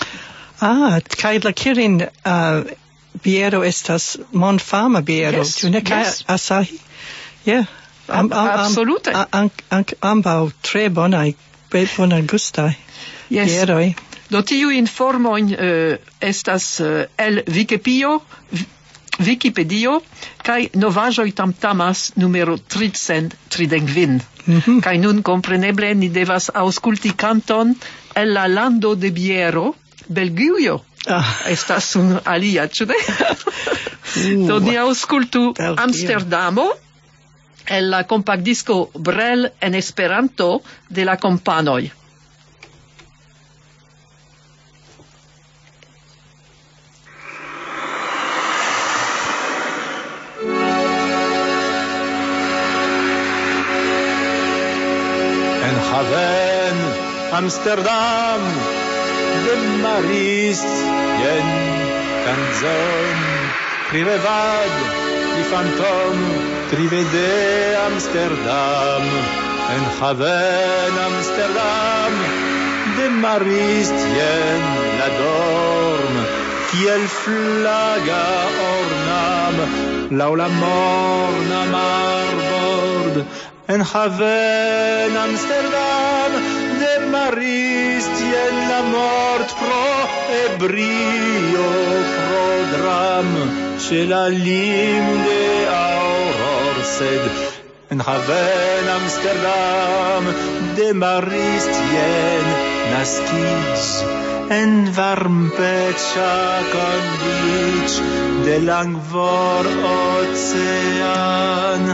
Ah, kaj la Kirin... Uh... biero estas monfama biero. Yes, Tu ne yes. Asahi? Yeah. Am, am, absolute. Am, am, ambau tre bonai, tre bonai gustai yes. bieroi. Do tiu informoj uh, estas uh, el Wikipedio, Wikipedio, kaj novaĵoj tamtamas numero tricent tridek kvin. Mm-hmm. Kaj nun kompreneble ni devas aŭskulti kanton el la lando de biero, Belgujo. Ah. Estas un alia, ĉu ne? Do ni aŭskultu Amsterdamo el la kompaktdisko Brel en Esperanto de la kompanoj. En haven Amsterdam de Marist jen canzon prirevad di fantom trivede Amsterdam en haven Amsterdam de Marist jen la dorm kiel flaga ornam laŭ la morna marbord en haven Amsterdam de Marist jen la mort pro ebrio pro dram ĉe la lim de auror sed en haven Amsterdam de Marist jen naskiĝ en varmpeĉa kondiĉ de langvor ocean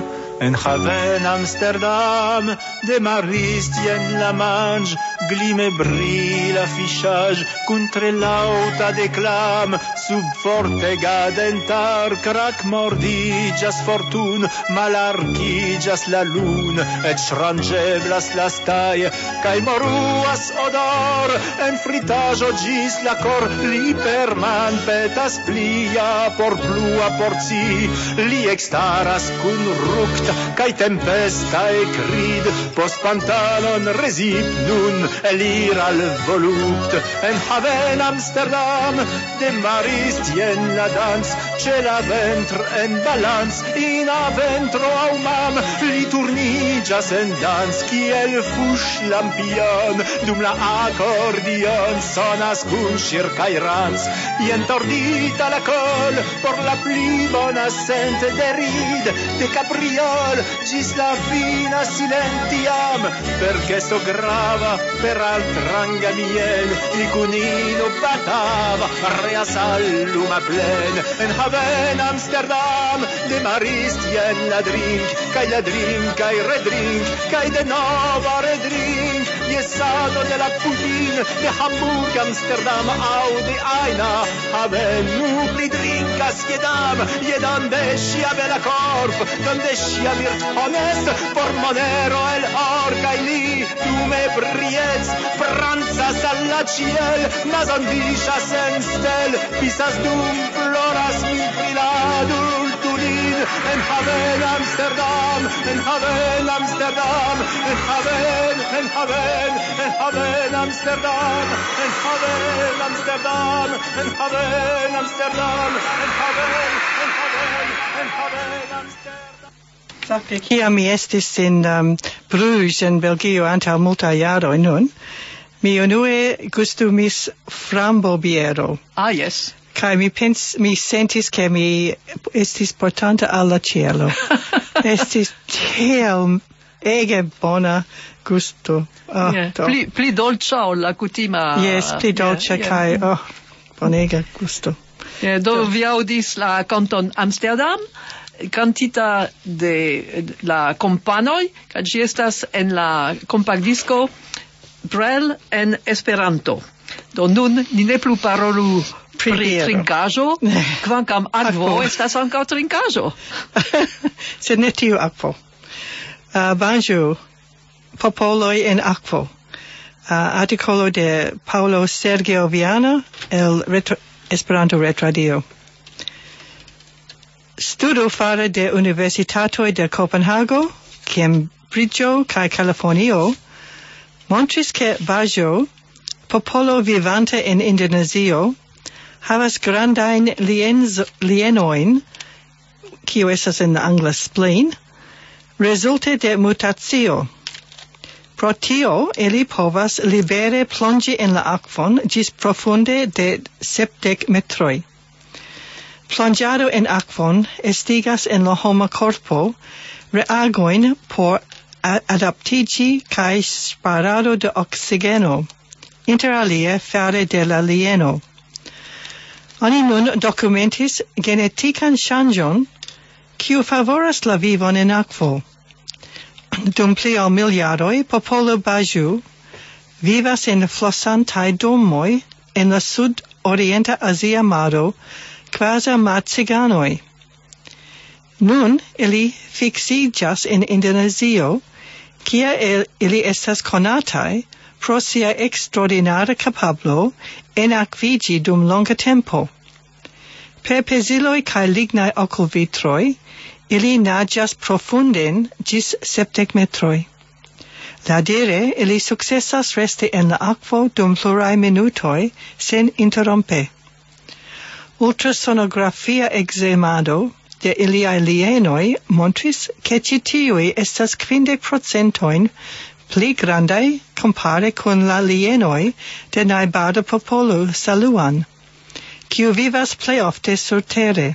En haven Amsterdam, demaris tien la mange, glime brille affichage, contre lauta declam, sub fortega dentar, crac mordigas fortun, malarquigas la lun, et rangeblas la stai, cae moruas odor, en fritaggio gis la cor, li perman petas plia, por plua porzi, li extaras cun ruct, cae tempesta e crid, post pantalon resip nun, elir al volupt, en haven Amsterdam, de maris tien la dans, ce la ventre en balance, in a ventro au mam, li turnigas en dans, kiel fush lampion, dum la accordion sonas cun circairans, i entordita la col, por la pli bona sente de rid, de capriol, gis la fina silentiam, perché sto grava, per altranga mien, li cunino batava, reas alluma plen, en haven Amsterdam, de maris tien la drink, cae la drink, cae redrink, cae de nova redrink, yesado de la Putin, de Hamburg, Amsterdam, au de Aina, haven nupli drinkas jedam, jedam desia bela corp, don desia virt honest, por monero el or, cae li, tu me briez, Franza alla ciel, nazon visas en stel, pisas dum floras mi priladultulin, en haven Amsterdam, en haven Amsterdam, en haven, en haven, en haven Amsterdam, en haven Amsterdam, en haven Amsterdam, en haven, en haven, en haven Amsterdam. Fakte, kiam mi estis in um, Bruges en Belgio antaŭ multaj jaroj nun, mi unue gustumis frambobiero. Ah, yes. Kai mi pens, mi sentis che mi estis portanta alla cielo. Estis tiel ege bona gusto. Oh, yeah. pli, pli dolcia o la kutima. Yes, pli dolcia yeah, kai, yeah. oh, bonega gusto. Yeah, do so. Vi audis la canton Amsterdam, cantita de la companoi, ca gi estas en la compactdisco Brel en Esperanto. Do nun ni ne plu parolu pri trincajo, kvankam akvo estas ankaŭ trincajo. Sed ne tiu akvo. Uh, Bonjour, popoloj en akvo. Uh, articolo de Paulo Sergio Viana, el retro, Esperanto Retradio. Studo fare de universitatoj de Copenhago, Cambridgeo kaj Californio, montris che Bajo, popolo vivante in Indonezio, havas grandain lienz, lienoin, kio estas en angla spleen, resulte de mutatio. Pro tio, ili povas libere plongi en la akvon gis profunde de sepdek metroi. Plongiado en akvon estigas en la homa corpo reagoin por adaptigi kai sparado de oxigeno, inter alie fare de la lieno. Oni nun documentis genetican changion kiu favoras la vivon en akvo. Dum pli ol mil jaroj, popolo Baju vivas en flosantaj domoj en la sud-orienta Azia maro, kvaza matciganoj. Nun ili fixiĝas en Indonezio, kia ili estas konataj pro sia eksterordinara kapablo enakvigi dum longa tempo. Per peziloj kaj lignaj okulvitroj, ili naĝas profunden ĝis sepdek metroj. Laŭdire, ili sukcesas resti en la akvo dum pluraj minutoj sen interrompe. Ultrasonografia ekzamado de iliaj lienoj montris ke ĉi tiuj estas kvindek procentojn pli grandaj kompare kun la lienoj de najbara popolo Saluan, kiu vivas plej ofte surtere.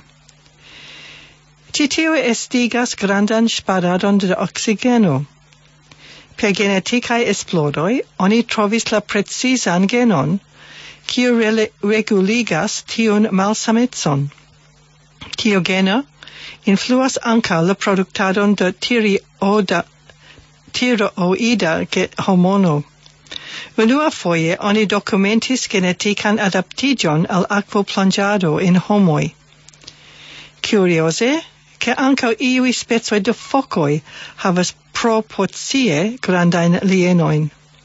Ĉi tiuj estigas grandan ŝparadon de oksigeno. Per genetikaj esploroj oni trovis la precizan genon, kiu reguligas tiun malsamecon. Tiu geno influas ankaŭ la produktadon de tireoida tireoida hormono. Unua foje oni dokumentis genetikan adaptiĝon al akvoplonĝado en homoj. Kurioze, ke ankaŭ iuj specoj de fokoj havas proporcie grandajn lienojn.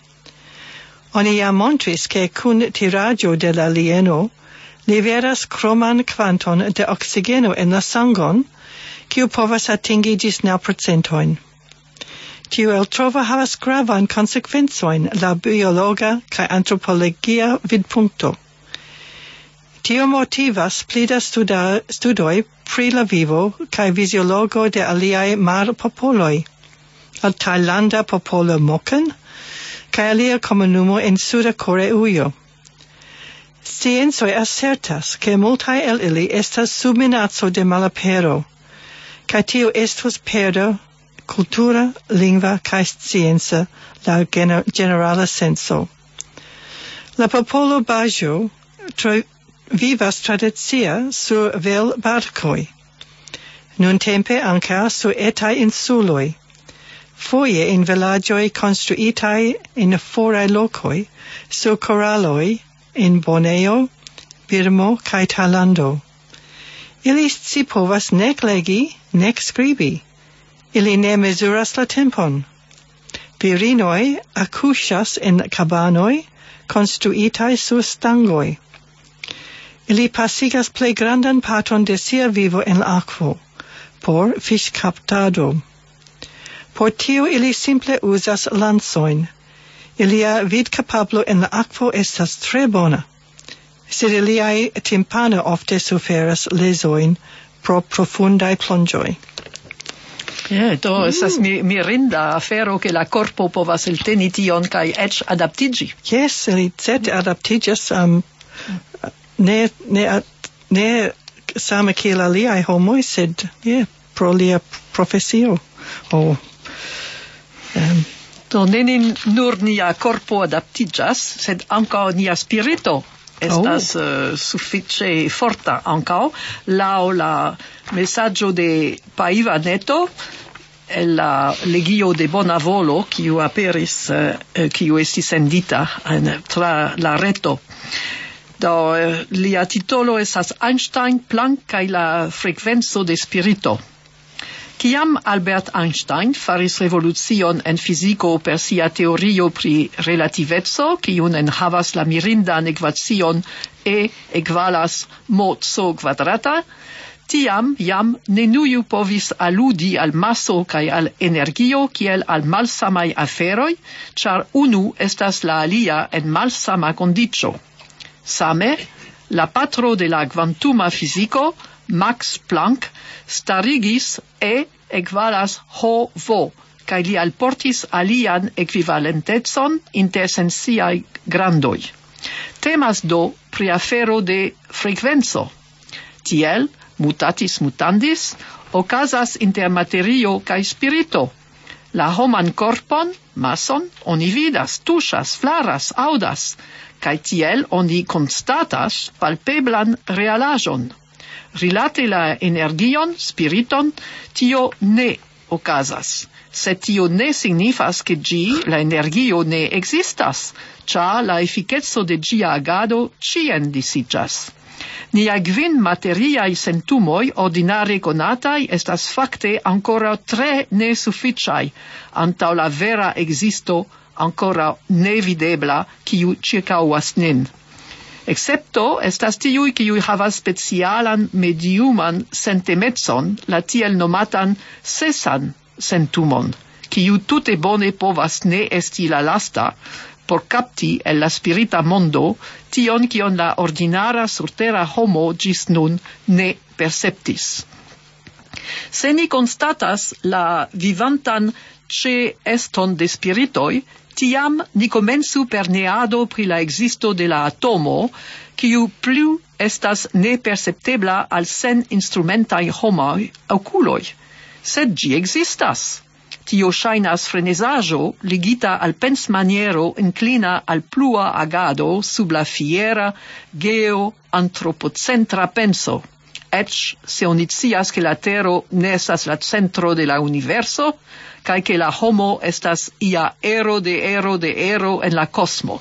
Oni jam montris ke kun tiraĵo de la lieno liveras kroman kvanton de oksigeno en la sangon, kiu povas atingi ĝis naŭ procentojn. Tiu eltrovo havas gravan konsekvencojn la biologa kaj antropologia vidpunkto. Tio motivas pli da studa, studoj pri la vivo kaj fiziologo de aliaj marpopoloj, la tajlanda popolo Moken kaj alia komunumo en suda Koreujo. Sciencoj asertas ke multaj el ili estas sub minaco de malapero, kaj tio estos perdo cultura, lingua kaj scienza la generala senso. La popolo Bajo tra vivas tradicia sur vel barkoj. Nuntempe ankaŭ sur etaj insuloj. Foje en vilaĝoj konstruitaj en foraj lokoj, sur koraloj en Borneo, Birmo kaj Tajlando. Ili scipovas nek legi, nek skribi. Ili ne mezuras la tempon. Virinoj akuŝas en kabanoj konstruitaj sur stangoj. Ili pasigas plej grandan parton de sia vivo en la akvo, por fiŝkaptado. Por tio ili simple uzas lancojn. Ilia vidkapablo en la akvo estas tre bona, sed iliaj timpano ofte suferas lezojn pro profundaj plonĝoj. Yeah, do mm. estas mi, mirinda afero ke la korpo povas elteni tion kaj eĉ adaptiĝi. Yes, ili certe adaptiĝas um, ne, ne, ne same kiel aliaj homoj, sed yeah, pro lia profesio. Oh, um, do ne nur nia korpo adaptiĝas, sed ankaŭ nia spirito estas oh. uh, sufiĉe forta ankaŭ laŭ la mesaĝo de Paiva Neto el la legio de bona volo kiu aperis uh, kiu estis sendita en, tra la reto. Do uh, lia titolo estas Einstein, Planck kaj la frekvenco de spirito. Kiam Albert Einstein faris revolucion en fiziko per sia teorio pri relativeco, kiun enhavas la mirindan ekvacion E ekvalas mc kvadrata, tiam jam neniu povis aludi al maso kaj al energio kiel al malsamaj aferoj, ĉar unu estas la alia en malsama kondiĉo. Same, la patro de la kvantuma fiziko, Max Planck, starigis E ekvalas H-V, kaj li alportis alian ekvivalentecon inter sensiaj grandoj. Temas do pri afero de frekvenco. Tiel, mutatis mutandis, okazas inter materio kaj spirito. La homan korpon, mason, oni vidas, tuŝas, flaras, aŭdas, kaj tiel oni konstatas palpeblan realaĵon. Rilate la energion, spiriton, tio ne okazas. Sed tio ne signifas ke ĝi, la energio, ne ekzistas, ĉar la efikeco de ĝia agado ĉien disiĝas. Nia kvin materiaj sentumoj ordinare konataj estas fakte ankoraŭ tre nesufiĉaj antaŭ la vera ekzisto ankoraŭ nevidebla kiu ĉirkaŭas nin. Excepto estas tiuj kiuj havas specialan mediuman sentemecon, la tiel nomatan sesan sentumon, kiu tute bone povas ne esti la lasta, por capti el la spirita mondo tion kion la ordinara surtera homo ĝis nun ne perceptis. Se ni konstatas la vivantan ĉeeston de spiritoj, tiam ni komencu per neado pri la ekzisto de la atomo, kiu plu estas neperceptebla al sen instrumentaj homaj okuloj. Sed ĝi ekzistas. Tio ŝajnas frenezaĵo ligita al pensmaniero inklina al plua agado sub la fiera geo-antropocentra penso. ec se oni scias che la Tero ne estas la centro de la universo, kai che la homo estas ia ero de ero de ero en la cosmo.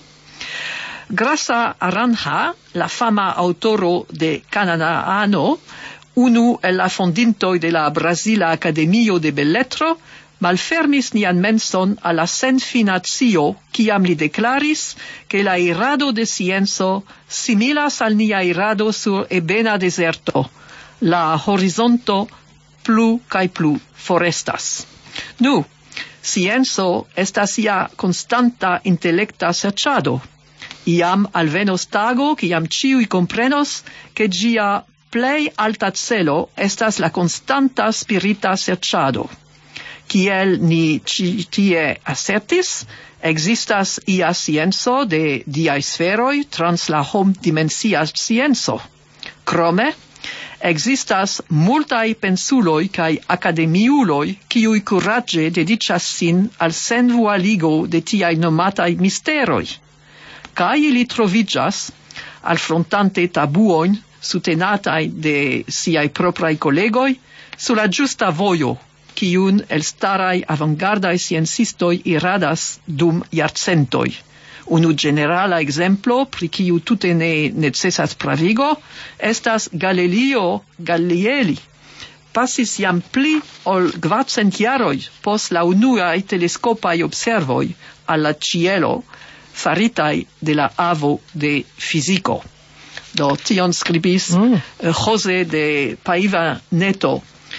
Grasa Aranja, la fama autoro de Cananaano, unu el la fondintoi de la Brasila Academio de Belletro, malfermis nian menson a la senfinazio, ciam li declaris che la irado de scienzo similas al nia irado sur ebena deserto, la horizonto plu cae plu forestas. Nu, scienzo estas ia constanta intellecta serciado. Iam alvenos tago, ciam ciui comprenos, che gia plei alta celo estas la constanta spirita serciado. Kiel ni ci tie assertis, existas ia scienzo de diae sferoi trans la hom dimensia scienzo. Crome, existas multai pensuloi cae academiuloi kiui curage dedicas sin al senvualigo de tiai nomatai misteroi. Cae ili trovigas, alfrontante tabuoin sutenatai de siai proprai collegoi, sulla giusta voio, ciun el starai avantgardai sciencistoi iradas dum jarcentoi. Unu generala exemplo, pri ciu tute ne necessas pravigo, estas Galileo Galilei. Passis jam pli ol quatcent jaroi pos la unuae telescopai observoi alla cielo, faritai de la avo de fisico. Do tion scribis mm. Jose de Paiva Neto.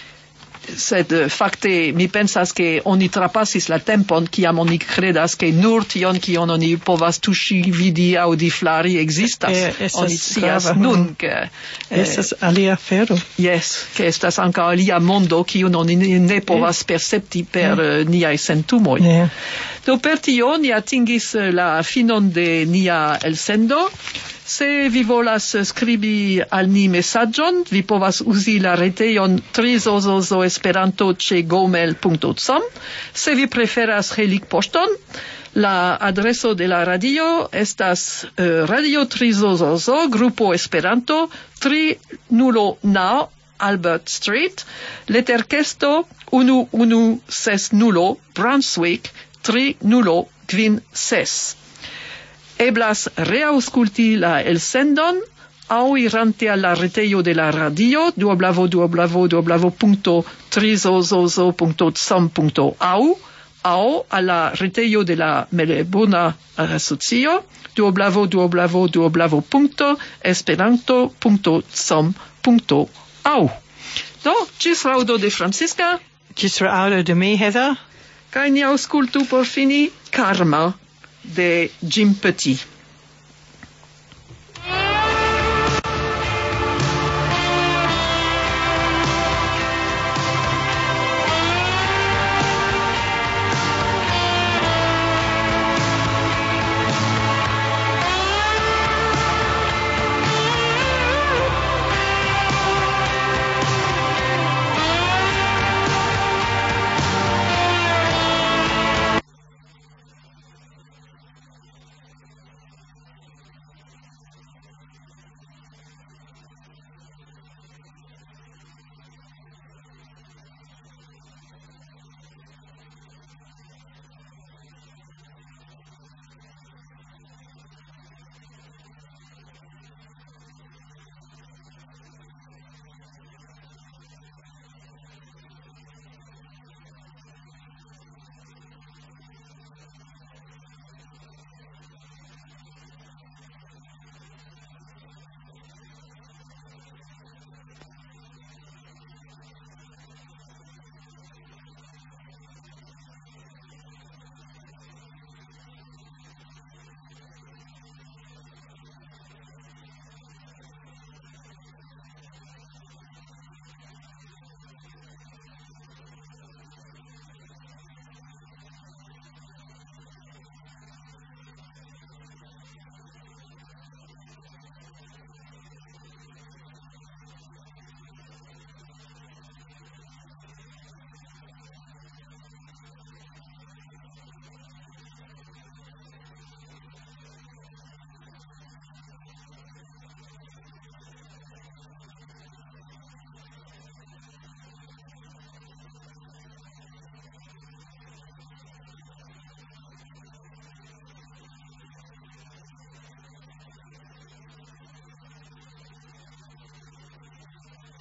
Sed fakte mi pensas che oni trapassis la tempon kiam oni credas che nur tion kion oni povas tuŝi, vidi, aŭdi, flari ekzistas. Eh, oni scias nun ke estas alia afero. Yes, ke estas ankaŭ alia mondo kiun oni ne povas percepti per eh. niaj sentumoj. Yeah. Do per tio ni atingis la finon de nia elsendo. Se vi volas skribi al ni messaĝon, vi povas uzi la retejon trizozozo esperanto ĉe gmail punto com. Se vi preferas relikpoŝton, la adreso de la radio estas uh, Radio Trizozozo, grupo Esperanto, tri nulo naŭ Albert Street, leterkesto unu unu ses nulo Brunswick, tri nulo kvin ses. Eblas reausculti la elsendon au irante alla retejo de la radio www www punto trizozozo punto com punto a u au alla retejo de la Melebona asocio www www punto esperanto punto com punto a u. Do, ĝis laŭdo de Francisca. Ĝis laŭdo de mi, Heather. Kaj ni aŭskultu por fini Karma de Jim Petit.